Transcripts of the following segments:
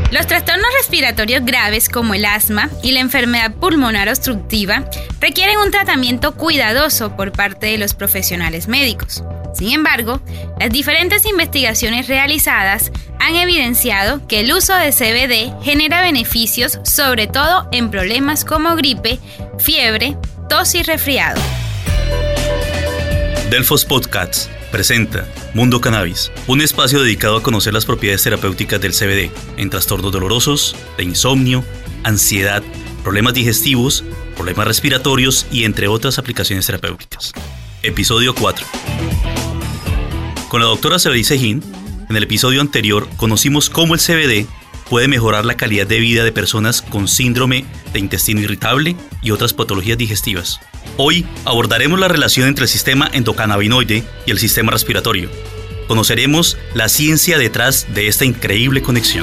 Los trastornos respiratorios graves como el asma y la enfermedad pulmonar obstructiva requieren un tratamiento cuidadoso por parte de los profesionales médicos. Sin embargo, las diferentes investigaciones realizadas han evidenciado que el uso de CBD genera beneficios sobre todo en problemas como gripe, fiebre, tos y resfriado. Delfos Podcasts presenta Mundo Cannabis, un espacio dedicado a conocer las propiedades terapéuticas del CBD en trastornos dolorosos, de insomnio, ansiedad, problemas digestivos, problemas respiratorios y entre otras aplicaciones terapéuticas. Episodio 4. Con la doctora Severine Sejín, en el episodio anterior conocimos cómo el CBD puede mejorar la calidad de vida de personas con síndrome de intestino irritable y otras patologías digestivas. Hoy abordaremos la relación entre el sistema endocannabinoide y el sistema respiratorio. Conoceremos la ciencia detrás de esta increíble conexión.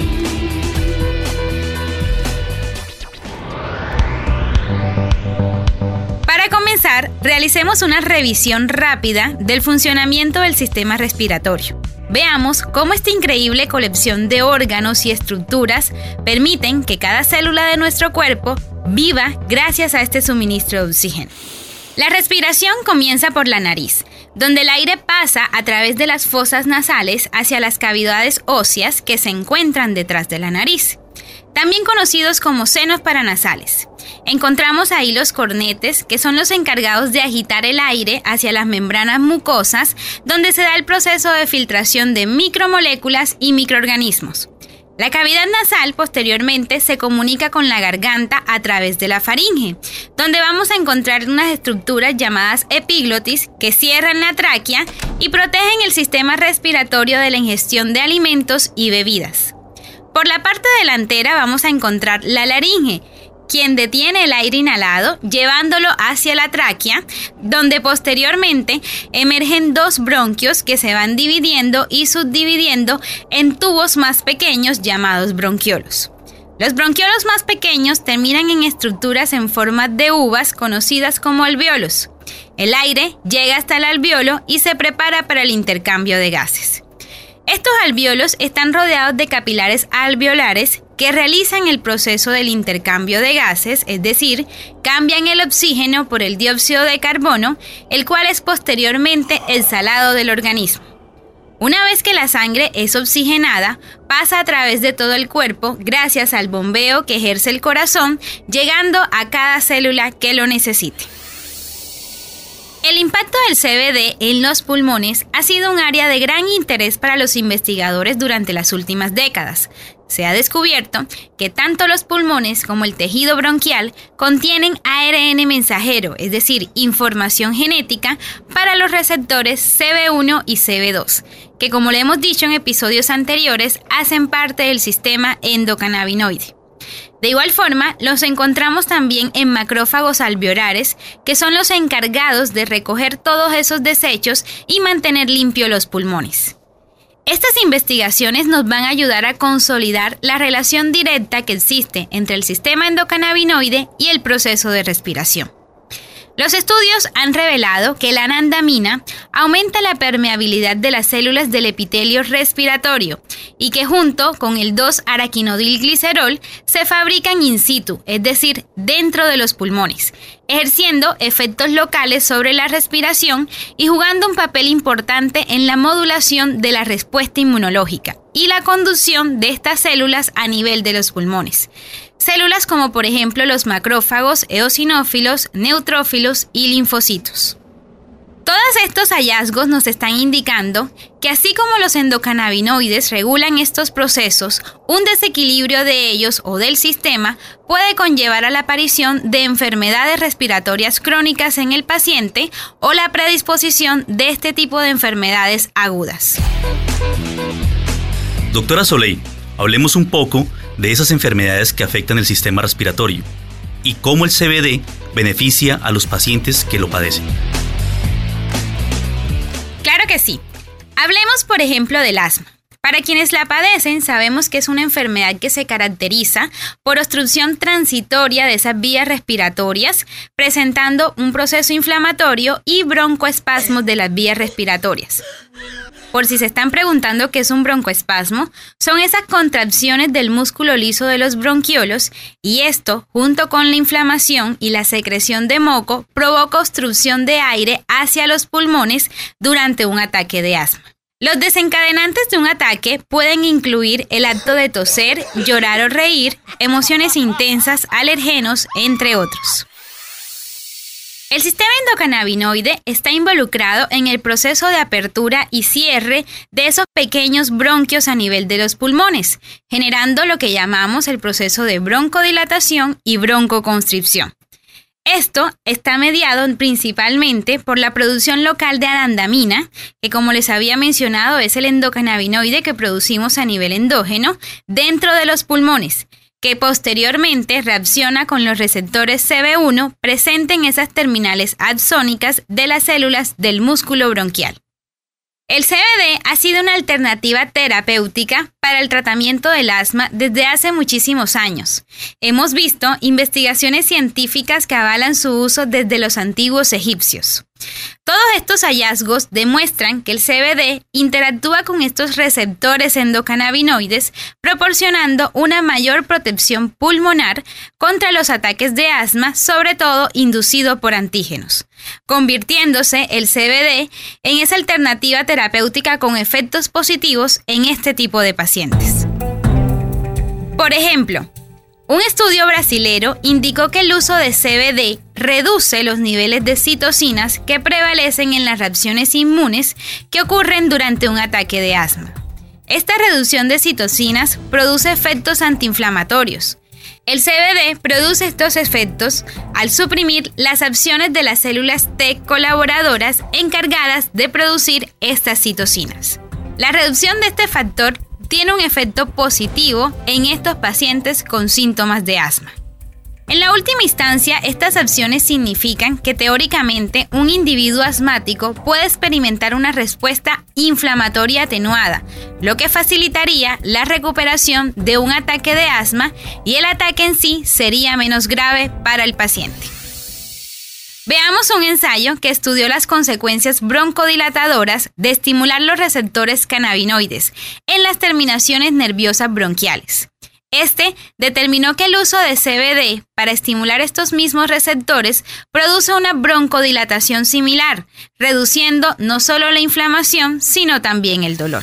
Para comenzar, realicemos una revisión rápida del funcionamiento del sistema respiratorio. Veamos cómo esta increíble colección de órganos y estructuras permiten que cada célula de nuestro cuerpo viva gracias a este suministro de oxígeno. La respiración comienza por la nariz, donde el aire pasa a través de las fosas nasales hacia las cavidades óseas que se encuentran detrás de la nariz, también conocidos como senos paranasales. Encontramos ahí los cornetes, que son los encargados de agitar el aire hacia las membranas mucosas, donde se da el proceso de filtración de micromoléculas y microorganismos. La cavidad nasal posteriormente se comunica con la garganta a través de la faringe, donde vamos a encontrar unas estructuras llamadas epiglotis que cierran la tráquea y protegen el sistema respiratorio de la ingestión de alimentos y bebidas. Por la parte delantera vamos a encontrar la laringe, quien detiene el aire inhalado llevándolo hacia la tráquea, donde posteriormente emergen dos bronquios que se van dividiendo y subdividiendo en tubos más pequeños llamados bronquiolos. Los bronquiolos más pequeños terminan en estructuras en forma de uvas conocidas como alvéolos. El aire llega hasta el alvéolo y se prepara para el intercambio de gases. Estos alvéolos están rodeados de capilares alveolares que realizan el proceso del intercambio de gases, es decir, cambian el oxígeno por el dióxido de carbono, el cual es posteriormente el salado del organismo. Una vez que la sangre es oxigenada, pasa a través de todo el cuerpo gracias al bombeo que ejerce el corazón, llegando a cada célula que lo necesite. El impacto del CBD en los pulmones ha sido un área de gran interés para los investigadores durante las últimas décadas. Se ha descubierto que tanto los pulmones como el tejido bronquial contienen ARN mensajero, es decir, información genética para los receptores CB1 y CB2, que como le hemos dicho en episodios anteriores, hacen parte del sistema endocannabinoide. De igual forma, los encontramos también en macrófagos alveolares, que son los encargados de recoger todos esos desechos y mantener limpios los pulmones. Estas investigaciones nos van a ayudar a consolidar la relación directa que existe entre el sistema endocannabinoide y el proceso de respiración. Los estudios han revelado que la anandamina aumenta la permeabilidad de las células del epitelio respiratorio y que junto con el 2-araquinodilglicerol se fabrican in situ, es decir, dentro de los pulmones, ejerciendo efectos locales sobre la respiración y jugando un papel importante en la modulación de la respuesta inmunológica y la conducción de estas células a nivel de los pulmones. Células como por ejemplo los macrófagos, eosinófilos, neutrófilos y linfocitos. Todos estos hallazgos nos están indicando que así como los endocannabinoides regulan estos procesos, un desequilibrio de ellos o del sistema puede conllevar a la aparición de enfermedades respiratorias crónicas en el paciente o la predisposición de este tipo de enfermedades agudas. Doctora Soleil, hablemos un poco de esas enfermedades que afectan el sistema respiratorio y cómo el CBD beneficia a los pacientes que lo padecen. Claro que sí. Hablemos, por ejemplo, del asma. Para quienes la padecen, sabemos que es una enfermedad que se caracteriza por obstrucción transitoria de esas vías respiratorias, presentando un proceso inflamatorio y broncoespasmos de las vías respiratorias. Por si se están preguntando qué es un broncoespasmo, son esas contracciones del músculo liso de los bronquiolos y esto, junto con la inflamación y la secreción de moco, provoca obstrucción de aire hacia los pulmones durante un ataque de asma. Los desencadenantes de un ataque pueden incluir el acto de toser, llorar o reír, emociones intensas, alergenos, entre otros. El sistema endocannabinoide está involucrado en el proceso de apertura y cierre de esos pequeños bronquios a nivel de los pulmones, generando lo que llamamos el proceso de broncodilatación y broncoconstricción. Esto está mediado principalmente por la producción local de anandamina, que como les había mencionado es el endocannabinoide que producimos a nivel endógeno dentro de los pulmones, que posteriormente reacciona con los receptores CB1 presentes en esas terminales axónicas de las células del músculo bronquial. El CBD ha sido una alternativa terapéutica para el tratamiento del asma desde hace muchísimos años. Hemos visto investigaciones científicas que avalan su uso desde los antiguos egipcios. Todos estos hallazgos demuestran que el CBD interactúa con estos receptores endocannabinoides, proporcionando una mayor protección pulmonar contra los ataques de asma, sobre todo inducido por antígenos, convirtiéndose el CBD en esa alternativa terapéutica con efectos positivos en este tipo de pacientes. Por ejemplo, un estudio brasilero indicó que el uso de CBD reduce los niveles de citocinas que prevalecen en las reacciones inmunes que ocurren durante un ataque de asma. Esta reducción de citocinas produce efectos antiinflamatorios. El CBD produce estos efectos al suprimir las acciones de las células T colaboradoras encargadas de producir estas citocinas. La reducción de este factor tiene un efecto positivo en estos pacientes con síntomas de asma. En la última instancia, estas acciones significan que teóricamente un individuo asmático puede experimentar una respuesta inflamatoria atenuada, lo que facilitaría la recuperación de un ataque de asma y el ataque en sí sería menos grave para el paciente. Veamos un ensayo que estudió las consecuencias broncodilatadoras de estimular los receptores cannabinoides en las terminaciones nerviosas bronquiales. Este determinó que el uso de CBD para estimular estos mismos receptores produce una broncodilatación similar, reduciendo no solo la inflamación, sino también el dolor.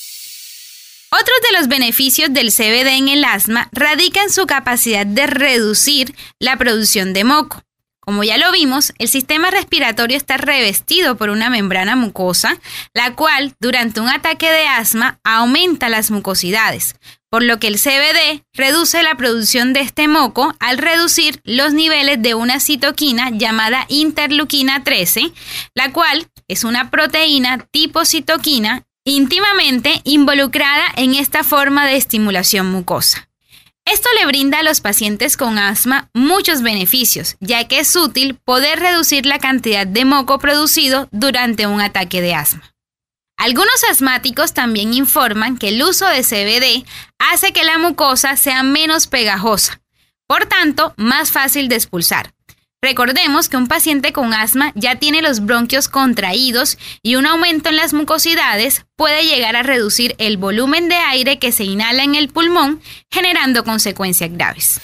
Otros de los beneficios del CBD en el asma radica en su capacidad de reducir la producción de moco. Como ya lo vimos, el sistema respiratorio está revestido por una membrana mucosa, la cual, durante un ataque de asma, aumenta las mucosidades, por lo que el CBD reduce la producción de este moco al reducir los niveles de una citoquina llamada interleuquina 13, la cual es una proteína tipo citoquina íntimamente involucrada en esta forma de estimulación mucosa. Esto le brinda a los pacientes con asma muchos beneficios, ya que es útil poder reducir la cantidad de moco producido durante un ataque de asma. Algunos asmáticos también informan que el uso de CBD hace que la mucosa sea menos pegajosa, por tanto, más fácil de expulsar. Recordemos que un paciente con asma ya tiene los bronquios contraídos y un aumento en las mucosidades puede llegar a reducir el volumen de aire que se inhala en el pulmón, generando consecuencias graves.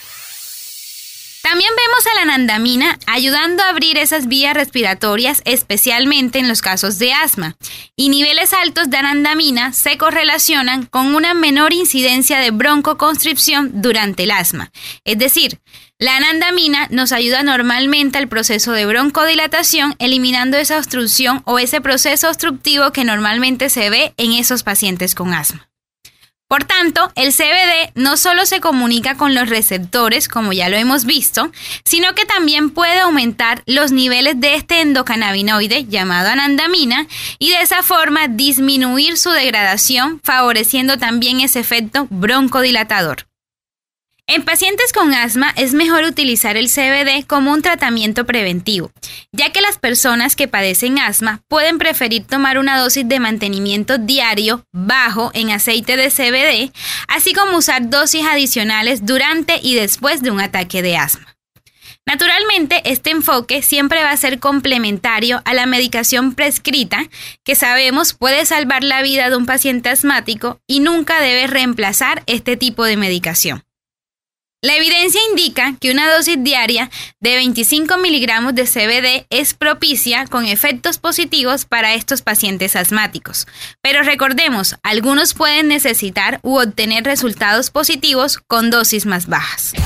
También vemos a la anandamina ayudando a abrir esas vías respiratorias, especialmente en los casos de asma, y niveles altos de anandamina se correlacionan con una menor incidencia de broncoconstricción durante el asma. Es decir, la anandamina nos ayuda normalmente al proceso de broncodilatación, eliminando esa obstrucción o ese proceso obstructivo que normalmente se ve en esos pacientes con asma. Por tanto, el CBD no solo se comunica con los receptores, como ya lo hemos visto, sino que también puede aumentar los niveles de este endocannabinoide llamado anandamina y de esa forma disminuir su degradación, favoreciendo también ese efecto broncodilatador. En pacientes con asma es mejor utilizar el CBD como un tratamiento preventivo, ya que las personas que padecen asma pueden preferir tomar una dosis de mantenimiento diario bajo en aceite de CBD, así como usar dosis adicionales durante y después de un ataque de asma. Naturalmente, este enfoque siempre va a ser complementario a la medicación prescrita, que sabemos puede salvar la vida de un paciente asmático y nunca debe reemplazar este tipo de medicación. La evidencia indica que una dosis diaria de 25 miligramos de CBD es propicia con efectos positivos para estos pacientes asmáticos. Pero recordemos, algunos pueden necesitar u obtener resultados positivos con dosis más bajas.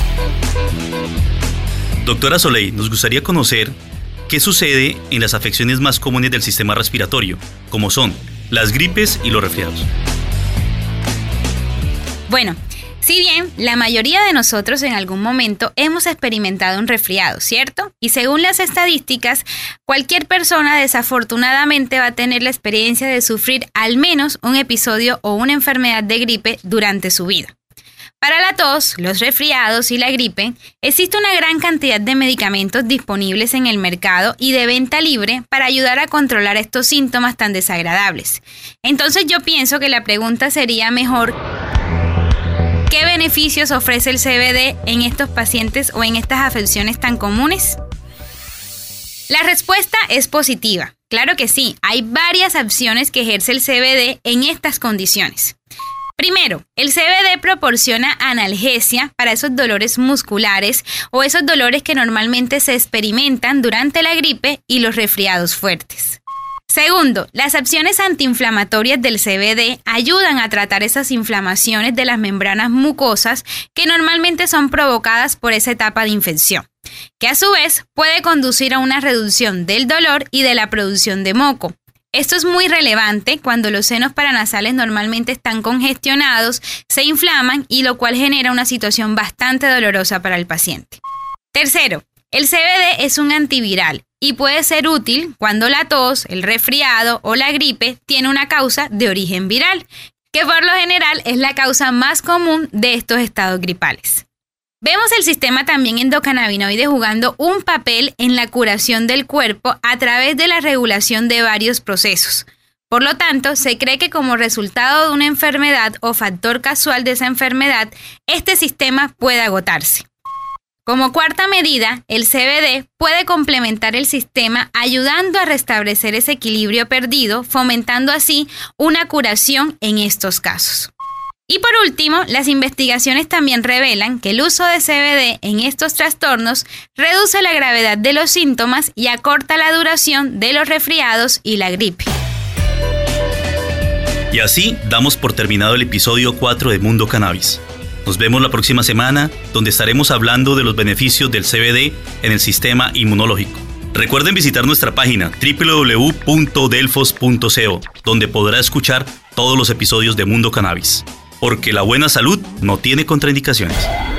Doctora Soleil, nos gustaría conocer qué sucede en las afecciones más comunes del sistema respiratorio, como son las gripes y los resfriados. Bueno, si bien la mayoría de nosotros en algún momento hemos experimentado un resfriado, ¿cierto? Y según las estadísticas, cualquier persona desafortunadamente va a tener la experiencia de sufrir al menos un episodio o una enfermedad de gripe durante su vida. Para la tos, los resfriados y la gripe, existe una gran cantidad de medicamentos disponibles en el mercado y de venta libre para ayudar a controlar estos síntomas tan desagradables. Entonces yo pienso que la pregunta sería mejor: ¿qué beneficios ofrece el CBD en estos pacientes o en estas afecciones tan comunes? La respuesta es positiva. Claro que sí, hay varias opciones que ejerce el CBD en estas condiciones. Primero, el CBD proporciona analgesia para esos dolores musculares o esos dolores que normalmente se experimentan durante la gripe y los resfriados fuertes. Segundo, las acciones antiinflamatorias del CBD ayudan a tratar esas inflamaciones de las membranas mucosas que normalmente son provocadas por esa etapa de infección, que a su vez puede conducir a una reducción del dolor y de la producción de moco. Esto es muy relevante cuando los senos paranasales normalmente están congestionados, se inflaman y lo cual genera una situación bastante dolorosa para el paciente. Tercero, el CBD es un antiviral y puede ser útil cuando la tos, el resfriado o la gripe tiene una causa de origen viral, que por lo general es la causa más común de estos estados gripales. Vemos el sistema también endocannabinoide jugando un papel en la curación del cuerpo a través de la regulación de varios procesos. Por lo tanto, se cree que como resultado de una enfermedad o factor casual de esa enfermedad, este sistema puede agotarse. Como cuarta medida, el CBD puede complementar el sistema ayudando a restablecer ese equilibrio perdido, fomentando así una curación en estos casos. Y por último, las investigaciones también revelan que el uso de CBD en estos trastornos reduce la gravedad de los síntomas y acorta la duración de los resfriados y la gripe. Y así damos por terminado el episodio 4 de Mundo Cannabis. Nos vemos la próxima semana, donde estaremos hablando de los beneficios del CBD en el sistema inmunológico. Recuerden visitar nuestra página www.delfos.co, donde podrá escuchar todos los episodios de Mundo Cannabis. Porque la buena salud no tiene contraindicaciones.